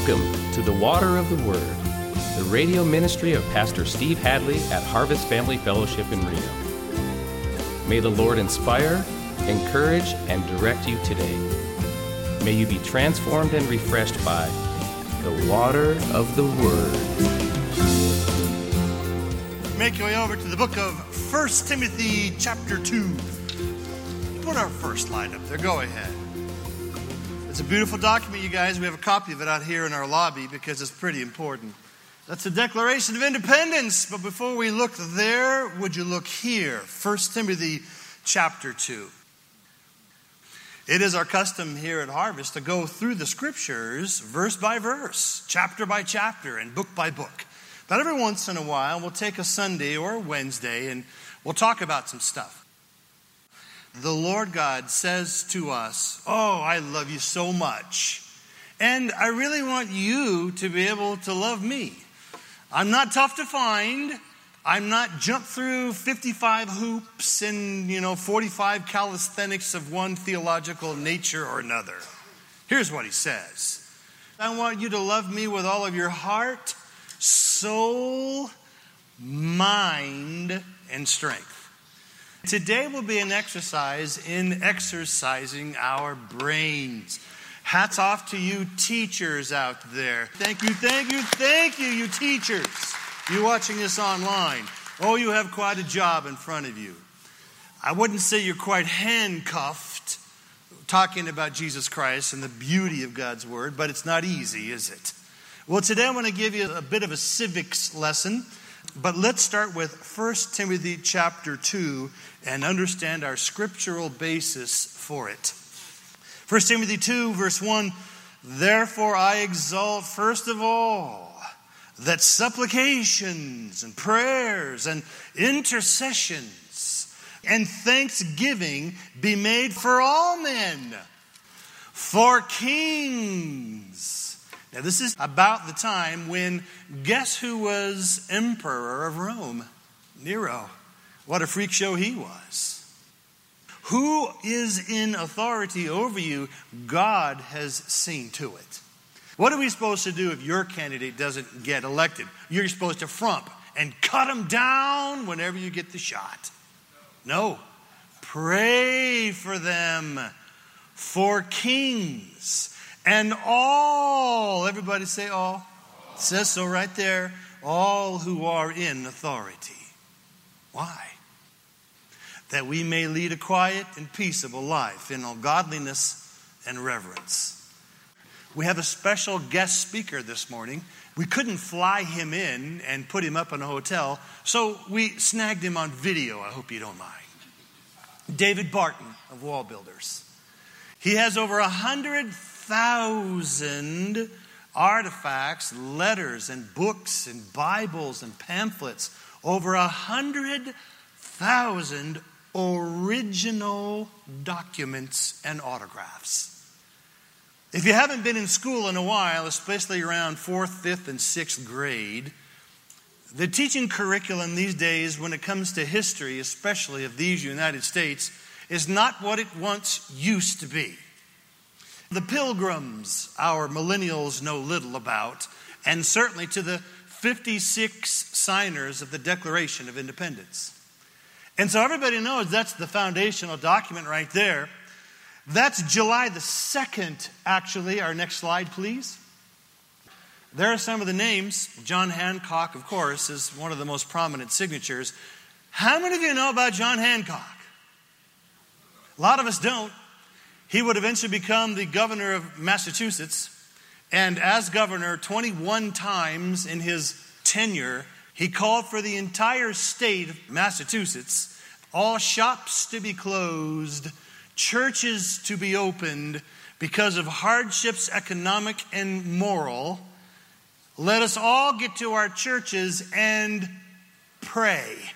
Welcome to the Water of the Word, the radio ministry of Pastor Steve Hadley at Harvest Family Fellowship in Reno. May the Lord inspire, encourage, and direct you today. May you be transformed and refreshed by the water of the Word. Make your way over to the book of 1 Timothy chapter 2. Put our first slide up there. Go ahead. It's a beautiful document, you guys. We have a copy of it out here in our lobby because it's pretty important. That's the Declaration of Independence. But before we look there, would you look here? 1 Timothy chapter 2. It is our custom here at Harvest to go through the scriptures verse by verse, chapter by chapter, and book by book. But every once in a while, we'll take a Sunday or a Wednesday and we'll talk about some stuff. The Lord God says to us, "Oh, I love you so much. And I really want you to be able to love me. I'm not tough to find. I'm not jump through 55 hoops and, 45 calisthenics of one theological nature or another." Here's what he says. I want you to love me with all of your heart, soul, mind, and strength. Today will be an exercise in exercising our brains. Hats off to you teachers out there. Thank you, you teachers. You watching this online. Oh, you have quite a job in front of you. I wouldn't say you're quite handcuffed talking about Jesus Christ and the beauty of God's Word, but it's not easy, is it? Well, today I want to give you a bit of a civics lesson, but let's start with 1 Timothy chapter 2 and understand our scriptural basis for it. 1 Timothy 2 verse 1, "Therefore I exalt first of all that supplications and prayers and intercessions and thanksgiving be made for all men, for kings." Now this is about the time when, guess who was emperor of Rome? Nero. What a freak show he was. Who is in authority over you? God has seen to it. What are we supposed to do if your candidate doesn't get elected? You're supposed to frump and cut him down whenever you get the shot. No. Pray for them, for kings and all. Everybody say all. It says so right there. All who are in authority. Why? That we may lead a quiet and peaceable life in all godliness and reverence. We have a special guest speaker this morning. We couldn't fly him in and put him up in a hotel, so we snagged him on video. I hope you don't mind. David Barton of Wall Builders. He has over 100,000 artifacts, letters, and books, and Bibles, and pamphlets. Over 100,000 original documents and autographs. If you haven't been in school in a while, especially around 4th, 5th, and 6th grade, the teaching curriculum these days when it comes to history, especially of these United States, is not what it once used to be. The Pilgrims, our millennials know little about, and certainly to the 56 signers of the Declaration of Independence. And so everybody knows that's the foundational document right there. That's July the 2nd, actually. Our next slide, please. There are some of the names. John Hancock, of course, is one of the most prominent signatures. How many of you know about John Hancock? A lot of us don't. He would eventually become the governor of Massachusetts. And as governor, 21 times in his tenure, he called for the entire state of Massachusetts, all shops to be closed, churches to be opened because of hardships, economic and moral. Let us all get to our churches and pray.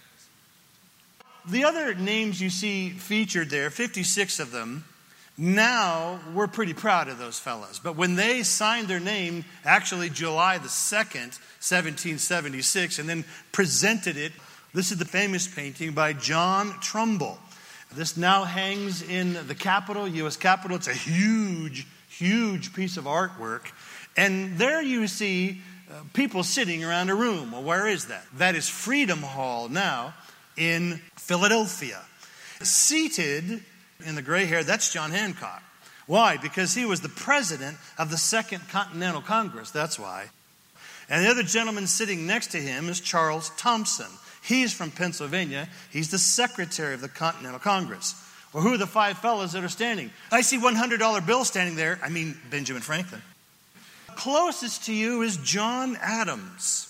The other names you see featured there, 56 of them, now we're pretty proud of those fellas. But when they signed their name, actually July the 2nd, 1776, and then presented it, this is the famous painting by John Trumbull. This now hangs in the Capitol, U.S. Capitol. It's a huge, huge piece of artwork. And there you see people sitting around a room. Well, where is that? That is Freedom Hall now in Philadelphia. Seated in the gray hair, that's John Hancock. Why? Because he was the president of the Second Continental Congress. That's why. And the other gentleman sitting next to him is Charles Thompson. He's from Pennsylvania. He's the secretary of the Continental Congress. Well, who are the five fellows that are standing? I see $100 bill standing there. I mean, Benjamin Franklin. Closest to you is John Adams,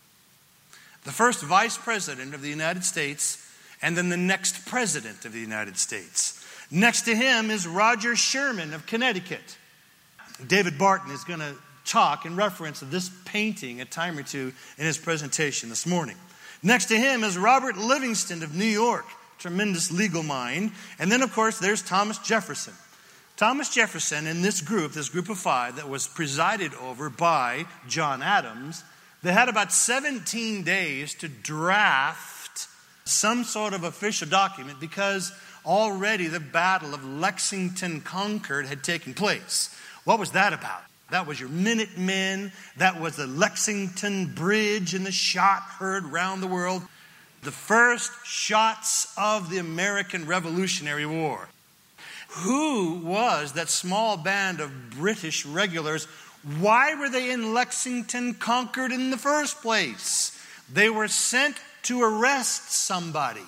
the first vice president of the United States, and then the next president of the United States. Next to him is Roger Sherman of Connecticut. David Barton is going to talk in reference to this painting a time or two in his presentation this morning. Next to him is Robert Livingston of New York, tremendous legal mind. And then, of course, there's Thomas Jefferson. Thomas Jefferson and this group of five that was presided over by John Adams, they had about 17 days to draft some sort of official document because already the Battle of Lexington Concord had taken place. What was that about? That was your Minutemen. That was the Lexington Bridge and the shot heard round the world. The first shots of the American Revolutionary War. Who was that small band of British regulars? Why were they in Lexington Concord in the first place? They were sent to arrest somebody.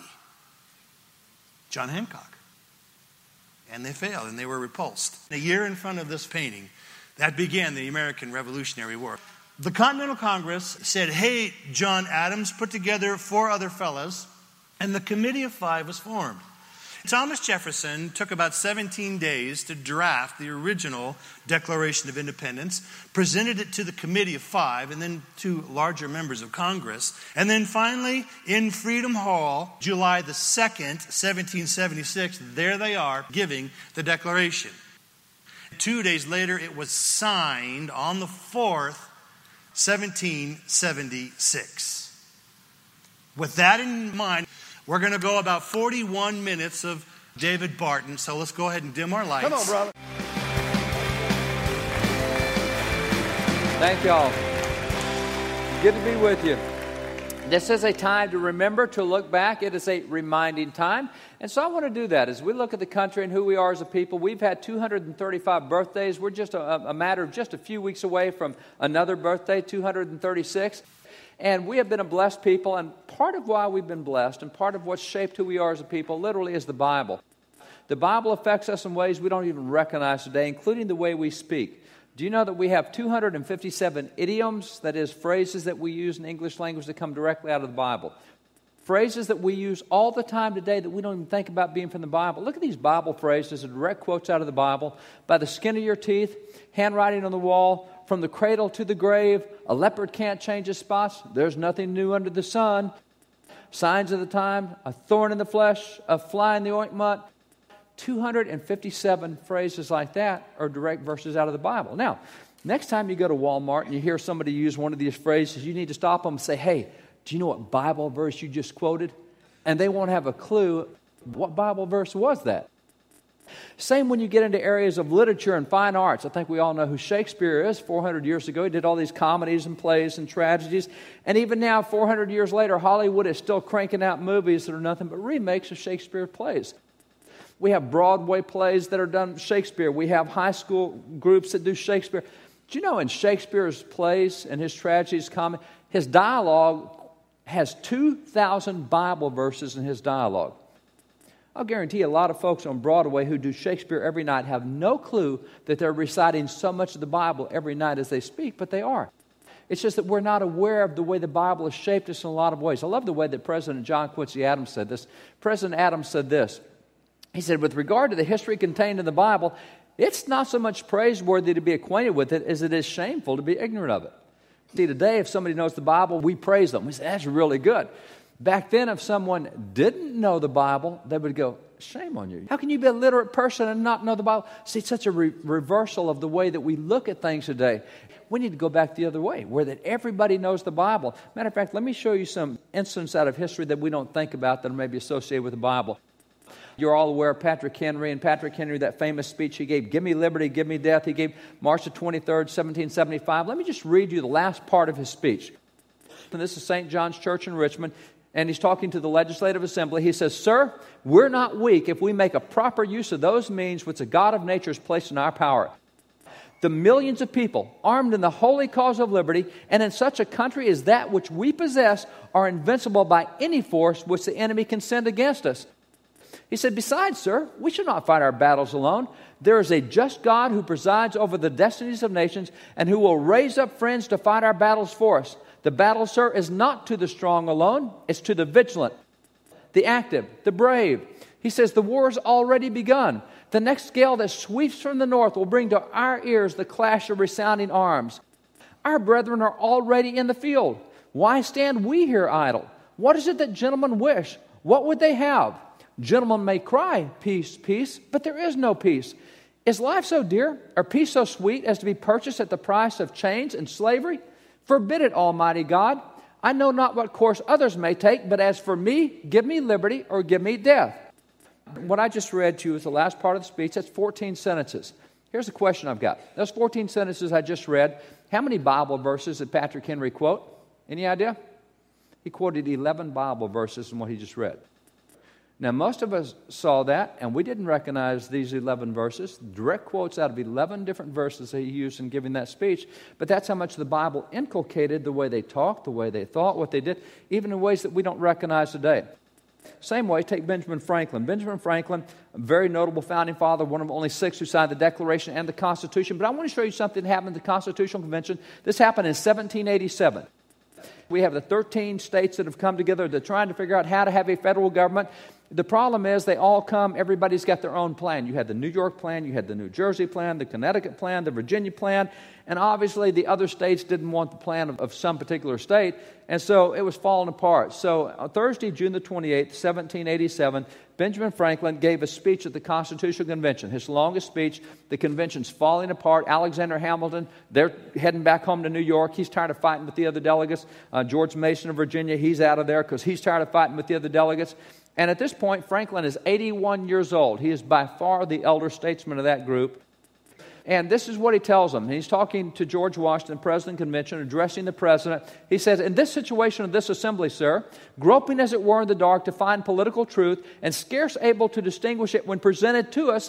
John Hancock. And they failed and they were repulsed. A year in front of this painting, that began the American Revolutionary War. The Continental Congress said, hey, John Adams, put together 4 other fellas, and the Committee of 5 was formed. Thomas Jefferson took about 17 days to draft the original Declaration of Independence, presented it to the Committee of 5 and then to larger members of Congress. And then finally, in Freedom Hall, July the 2nd, 1776, there they are giving the Declaration. 2 days later, it was signed on the 4th, 1776. With that in mind, we're going to go about 41 minutes of David Barton. So let's go ahead and dim our lights. Come on, brother. Thank y'all. Good to be with you. This is a time to remember, to look back. It is a reminding time. And so I want to do that. As we look at the country and who we are as a people, we've had 235 birthdays. We're just a matter of just a few weeks away from another birthday, 236. And we have been a blessed people, and part of why we've been blessed and part of what's shaped who we are as a people literally is the Bible. The Bible affects us in ways we don't even recognize today, including the way we speak. Do you know that we have 257 idioms, that is, phrases that we use in English language that come directly out of the Bible? Phrases that we use all the time today that we don't even think about being from the Bible. Look at these Bible phrases, direct quotes out of the Bible. By the skin of your teeth, handwriting on the wall, from the cradle to the grave, a leopard can't change his spots, there's nothing new under the sun, signs of the time, a thorn in the flesh, a fly in the ointment. 257 phrases like that are direct verses out of the Bible. Now, next time you go to Walmart and you hear somebody use one of these phrases, you need to stop them and say, hey, do you know what Bible verse you just quoted? And they won't have a clue what Bible verse was that. Same when you get into areas of literature and fine arts. I think we all know who Shakespeare is. 400 years ago, he did all these comedies and plays and tragedies. And even now, 400 years later, Hollywood is still cranking out movies that are nothing but remakes of Shakespeare plays. We have Broadway plays that are done Shakespeare. We have high school groups that do Shakespeare. Do you know in Shakespeare's plays and his tragedies, his dialogue has 2,000 Bible verses in his dialogue. I'll guarantee a lot of folks on Broadway who do Shakespeare every night have no clue that they're reciting so much of the Bible every night as they speak, but they are. It's just that we're not aware of the way the Bible has shaped us in a lot of ways. I love the way that President John Quincy Adams said this. President Adams said this. He said, with regard to the history contained in the Bible, it's not so much praiseworthy to be acquainted with it as it is shameful to be ignorant of it. See, today, if somebody knows the Bible, we praise them. We say, that's really good. Back then, if someone didn't know the Bible, they would go, shame on you. How can you be a literate person and not know the Bible? See, it's such a reversal of the way that we look at things today. We need to go back the other way, where that everybody knows the Bible. Matter of fact, let me show you some incidents out of history that we don't think about that are maybe associated with the Bible. You're all aware of Patrick Henry, and Patrick Henry, that famous speech he gave, "Give me liberty, give me death," he gave March the 23rd, 1775. Let me just read you the last part of his speech. And this is St. John's Church in Richmond, and he's talking to the Legislative Assembly. He says, "Sir, we're not weak if we make a proper use of those means which the God of nature has placed in our power. The millions of people armed in the holy cause of liberty and in such a country as that which we possess are invincible by any force which the enemy can send against us." He said, "Besides, sir, we should not fight our battles alone. There is a just God who presides over the destinies of nations and who will raise up friends to fight our battles for us. The battle, sir, is not to the strong alone. It's to the vigilant, the active, the brave." He says, "The war has already begun. The next gale that sweeps from the north will bring to our ears the clash of resounding arms. Our brethren are already in the field. Why stand we here idle? What is it that gentlemen wish? What would they have? Gentlemen may cry, 'Peace, peace,' but there is no peace. Is life so dear, or peace so sweet as to be purchased at the price of chains and slavery? Forbid it, Almighty God. I know not what course others may take, but as for me, give me liberty or give me death." What I just read to you is the last part of the speech. That's 14 sentences. Here's a question I've got. Those 14 sentences I just read, how many Bible verses did Patrick Henry quote? Any idea? He quoted 11 Bible verses in what he just read. Now, most of us saw that, and we didn't recognize these 11 verses, direct quotes out of 11 different verses that he used in giving that speech, but that's how much the Bible inculcated the way they talked, the way they thought, what they did, even in ways that we don't recognize today. Same way, take Benjamin Franklin. Benjamin Franklin, a very notable founding father, one of only 6 who signed the Declaration and the Constitution, but I want to show you something that happened at the Constitutional Convention. This happened in 1787. We have the 13 states that have come together. They're trying to figure out how to have a federal government. The problem is they all come, everybody's got their own plan. You had the New York plan, you had the New Jersey plan, the Connecticut plan, the Virginia plan, and obviously the other states didn't want the plan of some particular state, and so it was falling apart. So on Thursday, June the 28th, 1787, Benjamin Franklin gave a speech at the Constitutional Convention, his longest speech. The convention's falling apart. Alexander Hamilton, they're heading back home to New York. He's tired of fighting with the other delegates. George Mason of Virginia, he's out of there because he's tired of fighting with the other delegates. And at this point, Franklin is 81 years old. He is by far the elder statesman of that group. And this is what he tells them. He's talking to George Washington, President of the Convention, addressing the President. He says, "In this situation of this assembly, sir, groping as it were in the dark to find political truth and scarce able to distinguish it when presented to us,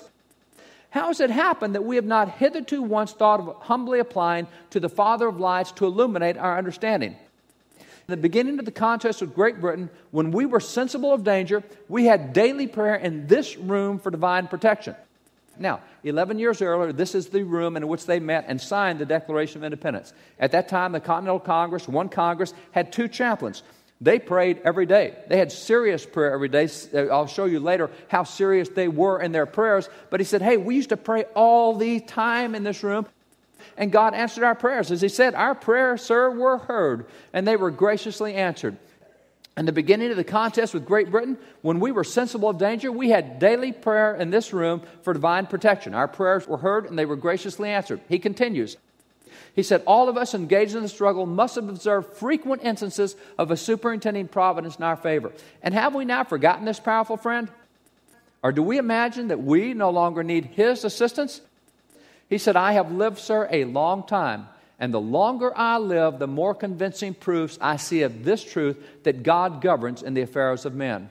how has it happened that we have not hitherto once thought of humbly applying to the Father of lights to illuminate our understanding? In the beginning of the contest with Great Britain, when we were sensible of danger, we had daily prayer in this room for divine protection." Now, 11 years earlier, this is the room in which they met and signed the Declaration of Independence. At that time, the Continental Congress, one Congress, had 2 chaplains. They prayed every day. They had serious prayer every day. I'll show you later how serious they were in their prayers. But he said, "Hey, we used to pray all the time in this room, and God answered our prayers." As he said, "Our prayers, sir, were heard, and they were graciously answered. In the beginning of the contest with Great Britain, when we were sensible of danger, we had daily prayer in this room for divine protection. Our prayers were heard, and they were graciously answered." He continues. He said, "All of us engaged in the struggle must have observed frequent instances of a superintending providence in our favor. And have we now forgotten this powerful friend? Or do we imagine that we no longer need his assistance?" He said, "I have lived, sir, a long time. And the longer I live, the more convincing proofs I see of this truth that God governs in the affairs of men."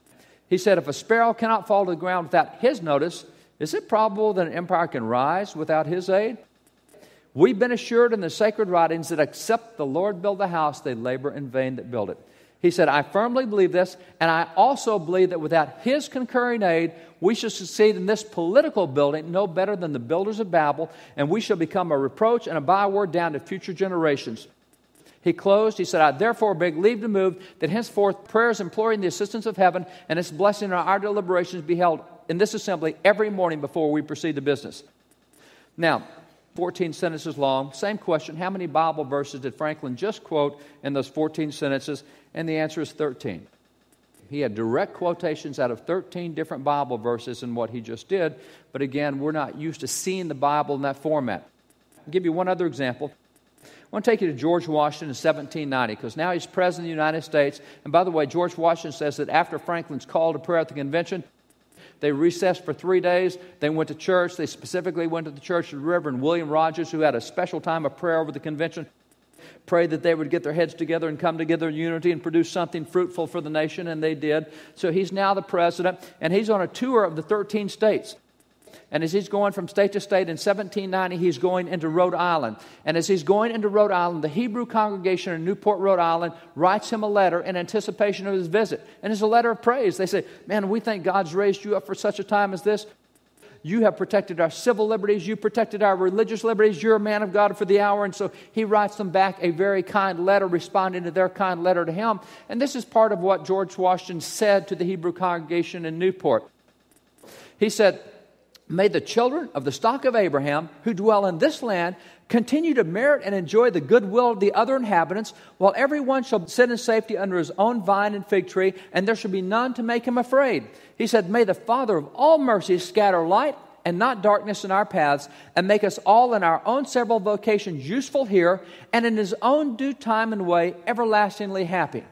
He said, "If a sparrow cannot fall to the ground without his notice, is it probable that an empire can rise without his aid? We've been assured in the sacred writings that except the Lord build the house, they labor in vain that build it." He said, "I firmly believe this, and I also believe that without his concurring aid, we shall succeed in this political building no better than the builders of Babel, and we shall become a reproach and a byword down to future generations." He closed, he said, "I therefore beg leave to move that henceforth prayers imploring the assistance of heaven and its blessing on our deliberations be held in this assembly every morning before we proceed to business." Now, 14 sentences long. Same question, how many Bible verses did Franklin just quote in those 14 sentences? And the answer is 13. He had direct quotations out of 13 different Bible verses in what he just did. But again, we're not used to seeing the Bible in that format. I'll give you one other example. I want to take you to George Washington in 1790, because now he's President of the United States. And by the way, George Washington says that after Franklin's call to prayer at the convention, They recessed for 3 days. They went to church. They specifically went to the church of Reverend William Rogers, who had a special time of prayer over the convention. Prayed that they would get their heads together and come together in unity and produce something fruitful for the nation, and they did. So he's now the president, and he's on a tour of the 13 states. And as he's going from state to state, in 1790, he's going into Rhode Island. And as he's going into Rhode Island, the Hebrew congregation in Newport, Rhode Island, writes him a letter in anticipation of his visit. And it's a letter of praise. They say, man, we think God's raised you up for such a time as this. You have protected our civil liberties. You protected our religious liberties. You're a man of God for the hour. And so he writes them back a very kind letter, responding to their kind letter to him. And this is part of what George Washington said to the Hebrew congregation in Newport. He said, may the children of the stock of Abraham who dwell in this land continue to merit and enjoy the goodwill of the other inhabitants, while everyone shall sit in safety under his own vine and fig tree, and there shall be none to make him afraid. He said, may the Father of all mercies scatter light and not darkness in our paths, and make us all in our own several vocations useful here, and in his own due time and way everlastingly happy.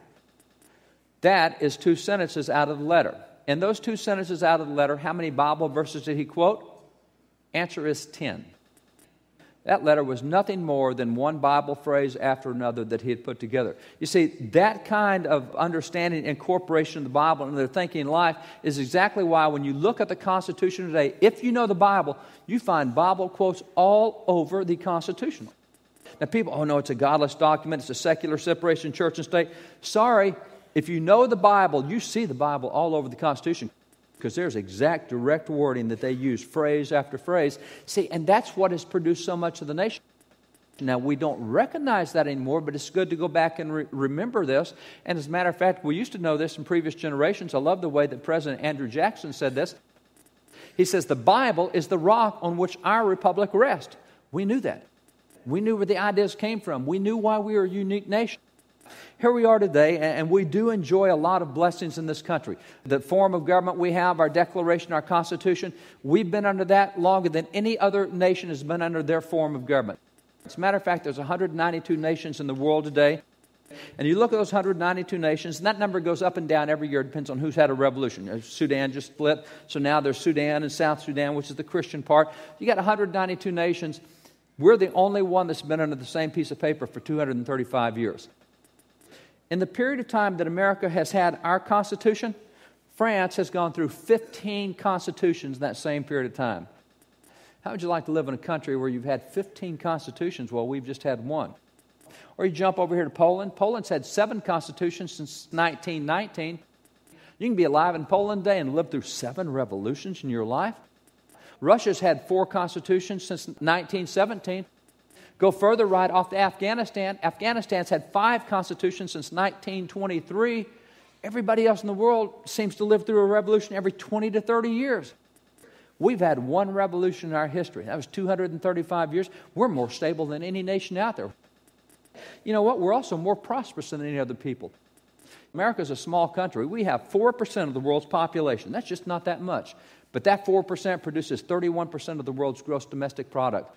That is 2 sentences out of the letter. In those 2 sentences out of the letter, how many Bible verses did he quote? Answer is 10. That letter was nothing more than one Bible phrase after another that he had put together. You see, that kind of understanding and incorporation of the Bible into their thinking in life is exactly why when you look at the Constitution today, if you know the Bible, you find Bible quotes all over the Constitution. Now people, oh no, it's a godless document, it's a secular separation of church and state. Sorry, if you know the Bible, you see the Bible all over the Constitution, because there's exact direct wording that they use, phrase after phrase. See, and that's what has produced so much of the nation. Now, we don't recognize that anymore, but it's good to go back and remember this. And as a matter of fact, we used to know this in previous generations. I love the way that President Andrew Jackson said this. He says, the Bible is the rock on which our republic rests. We knew that. We knew where the ideas came from. We knew why we were a unique nation. Here we are today, and we do enjoy a lot of blessings in this country. The form of government we have, our Declaration, our Constitution, we've been under that longer than any other nation has been under their form of government. As a matter of fact, there's 192 nations in the world today. And you look at those 192 nations, and that number goes up and down every year. It depends on who's had a revolution. Sudan just split, so now there's Sudan and South Sudan, which is the Christian part. You got 192 nations. We're the only one that's been under the same piece of paper for 235 years. In the period of time that America has had our Constitution, France has gone through 15 constitutions in that same period of time. How would you like to live in a country where you've had 15 constitutions while we've just had one? Or you jump over here to Poland. Poland's had 7 constitutions since 1919. You can be alive in Poland today and live through 7 revolutions in your life. Russia's had 4 constitutions since 1917. Go further, right off to Afghanistan. Afghanistan's had 5 constitutions since 1923. Everybody else in the world seems to live through a revolution every 20 to 30 years. We've had one revolution in our history. That was 235 years. We're more stable than any nation out there. You know what? We're also more prosperous than any other people. America's a small country. We have 4% of the world's population. That's just not that much. But that 4% produces 31% of the world's gross domestic product.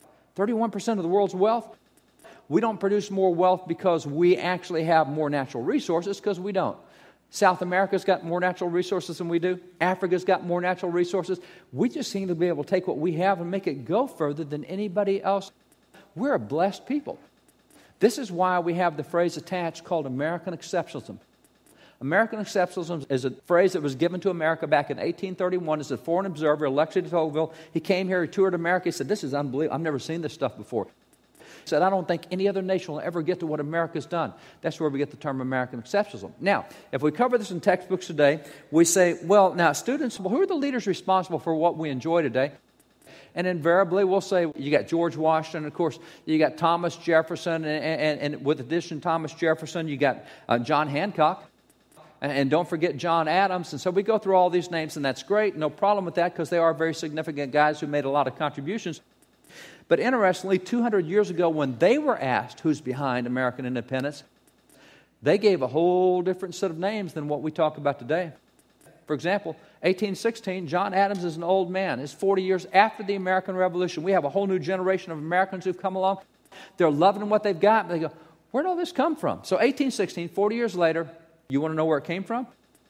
31% of the world's wealth. We don't produce more wealth because we actually have more natural resources, because we don't. South America's got more natural resources than we do. Africa's got more natural resources. We just seem to be able to take what we have and make it go further than anybody else. We're a blessed people. This is why we have the phrase attached called American exceptionalism. American exceptionalism is a phrase that was given to America back in 1831 as a foreign observer elected to Tocqueville. He came here, he toured America. He said, this is unbelievable. I've never seen this stuff before. He said, I don't think any other nation will ever get to what America's done. That's where we get the term American exceptionalism. Now, if we cover this in textbooks today, we say, well, now students, well, who are the leaders responsible for what we enjoy today? And invariably, we'll say, you got George Washington, of course, you got Thomas Jefferson, and with addition to Thomas Jefferson, you got John Hancock. And don't forget John Adams. And so we go through all these names, and that's great. No problem with that, because they are very significant guys who made a lot of contributions. But interestingly, 200 years ago, when they were asked who's behind American independence, they gave a whole different set of names than what we talk about today. For example, 1816, John Adams is an old man. It's 40 years after the American Revolution. We have a whole new generation of Americans who've come along. They're loving what they've got. They go, where did all this come from? So 1816, 40 years later, you want to know where it came from?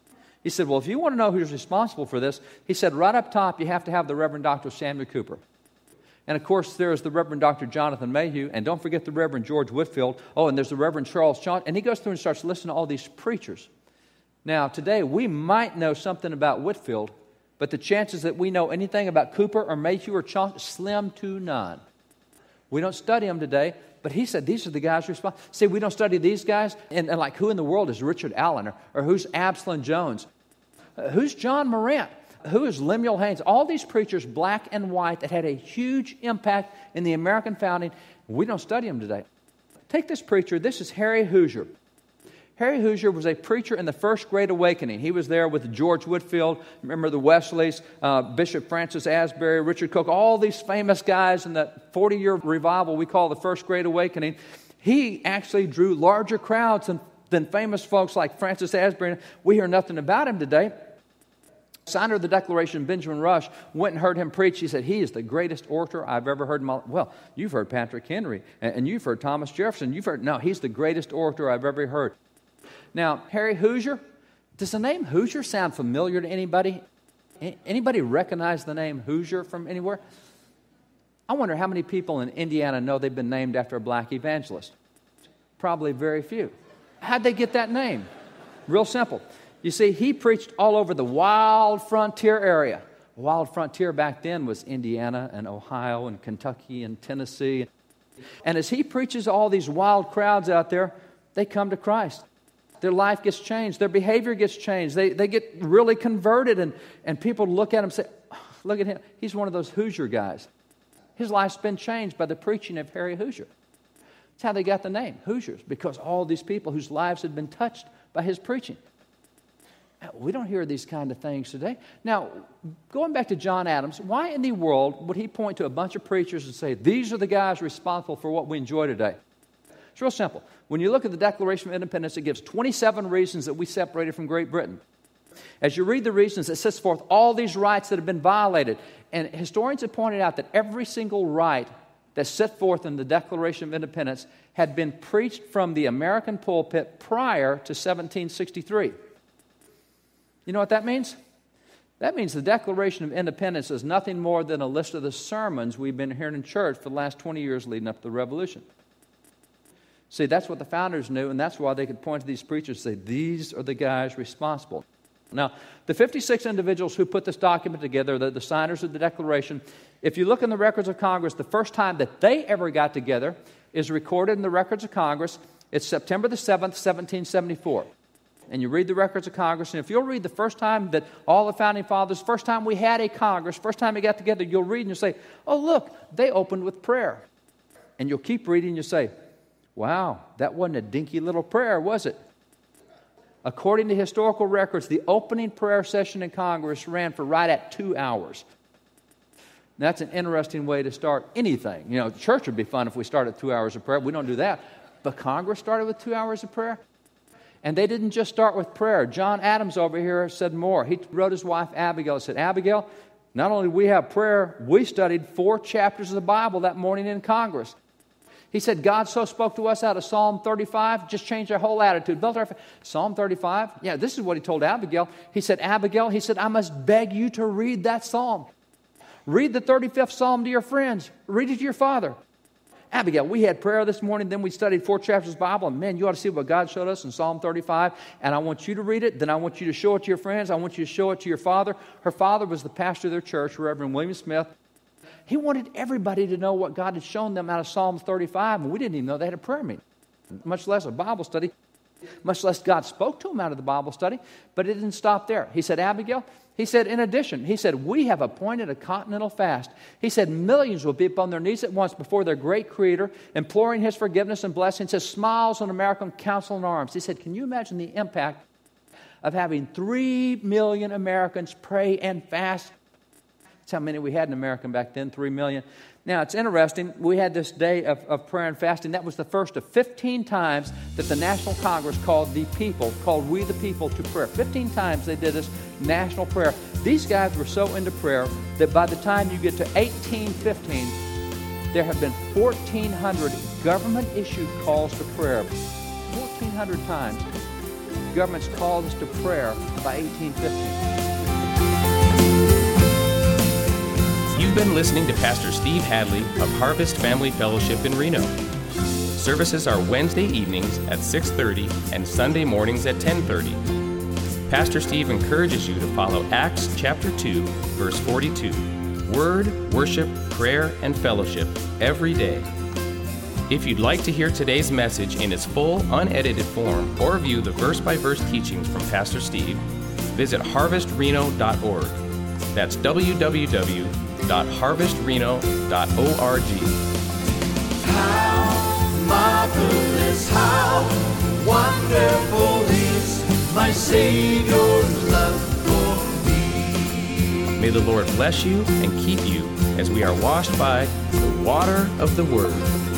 He said, well, if you want to know who's responsible for this, he said, right up top, you have to have the Reverend Dr. Samuel Cooper. And, of course, there's the Reverend Dr. Jonathan Mayhew, and don't forget the Reverend George Whitfield. Oh, and there's the Reverend Charles Chauncey. And he goes through and starts listening to all these preachers. Now, today, we might know something about Whitfield, but the chances that we know anything about Cooper or Mayhew or Chauncey, slim to none. We don't study them today, but he said these are the guys responsible. See, we don't study these guys, and like who in the world is Richard Allen, or who's Absalom Jones? Who's John Morant? Who is Lemuel Haynes? All these preachers, black and white, that had a huge impact in the American founding. We don't study them today. Take this preacher. This is Harry Hoosier. Harry Hoosier was a preacher in the First Great Awakening. He was there with George Whitfield, remember the Wesleys, Bishop Francis Asbury, Richard Coke, all these famous guys in that 40-year revival we call the First Great Awakening. He actually drew larger crowds than famous folks like Francis Asbury. We hear nothing about him today. Signer of the Declaration, Benjamin Rush, went and heard him preach. He said, he is the greatest orator I've ever heard in my life. Well, you've heard Patrick Henry, and you've heard Thomas Jefferson. No, he's the greatest orator I've ever heard. Now, Harry Hoosier, does the name Hoosier sound familiar to anybody? Anybody recognize the name Hoosier from anywhere? I wonder how many people in Indiana know they've been named after a black evangelist. Probably very few. How'd they get that name? Real simple. You see, he preached all over the wild frontier area. Wild frontier back then was Indiana and Ohio and Kentucky and Tennessee. And as he preaches all these wild crowds out there, they come to Christ. Their life gets changed. Their behavior gets changed. They get really converted. And people look at him and say, oh, look at him. He's one of those Hoosier guys. His life's been changed by the preaching of Harry Hoosier. That's how they got the name, Hoosiers, because all these people whose lives had been touched by his preaching. We don't hear these kind of things today. Now, going back to John Adams, why in the world would he point to a bunch of preachers and say, these are the guys responsible for what we enjoy today? It's real simple. When you look at the Declaration of Independence, it gives 27 reasons that we separated from Great Britain. As you read the reasons, it sets forth all these rights that have been violated. And historians have pointed out that every single right that's set forth in the Declaration of Independence had been preached from the American pulpit prior to 1763. You know what that means? That means the Declaration of Independence is nothing more than a list of the sermons we've been hearing in church for the last 20 years leading up to the Revolution. See, that's what the founders knew, and that's why they could point to these preachers and say, these are the guys responsible. Now, the 56 individuals who put this document together, the signers of the Declaration, if you look in the records of Congress, the first time that they ever got together is recorded in the records of Congress. It's September the 7th, 1774. And you read the records of Congress, and if you'll read the first time that all the Founding Fathers, first time we had a Congress, first time we got together, you'll read and you'll say, oh, look, they opened with prayer. And you'll keep reading and you'll say, wow, that wasn't a dinky little prayer, was it? According to historical records, the opening prayer session in Congress ran for right at 2 hours. Now, that's an interesting way to start anything. You know, church would be fun if we started 2 hours of prayer. We don't do that. But Congress started with 2 hours of prayer. And they didn't just start with prayer. John Adams over here said more. He wrote his wife Abigail and said, Abigail, not only do we have prayer, we studied 4 chapters of the Bible that morning in Congress. He said, God so spoke to us out of Psalm 35, just changed our whole attitude. Psalm 35, yeah, this is what he told Abigail. He said, Abigail, he said, I must beg you to read that psalm. Read the 35th Psalm to your friends. Read it to your father. Abigail, we had prayer this morning, then we studied 4 chapters of the Bible, and man, you ought to see what God showed us in Psalm 35, and I want you to read it, then I want you to show it to your friends, I want you to show it to your father. Her father was the pastor of their church, Reverend William Smith. He wanted everybody to know what God had shown them out of Psalm 35, and we didn't even know they had a prayer meeting, much less a Bible study, much less God spoke to them out of the Bible study, but it didn't stop there. He said, Abigail, he said, in addition, he said, we have appointed a continental fast. He said, millions will be upon their knees at once before their great Creator, imploring His forgiveness and blessings. He says, smiles on American council in arms. He said, can you imagine the impact of having 3 million Americans pray and fast? That's how many we had in America back then, 3 million. Now, it's interesting. We had this day of prayer and fasting. That was the first of 15 times that the National Congress called we the people to prayer. 15 times they did this national prayer. These guys were so into prayer that by the time you get to 1815, there have been 1,400 government-issued calls to prayer. 1,400 times. government's called us to prayer by 1815. You've been listening to Pastor Steve Hadley of Harvest Family Fellowship in Reno. Services are Wednesday evenings at 6:30 and Sunday mornings at 10:30. Pastor Steve encourages you to follow Acts chapter 2, verse 42. Word, worship, prayer, and fellowship every day. If you'd like to hear today's message in its full, unedited form or view the verse-by-verse teachings from Pastor Steve, visit harvestreno.org. That's www.harvestreno.org. How marvelous, how wonderful is my Savior's love for me. May the Lord bless you and keep you as we are washed by the water of the Word.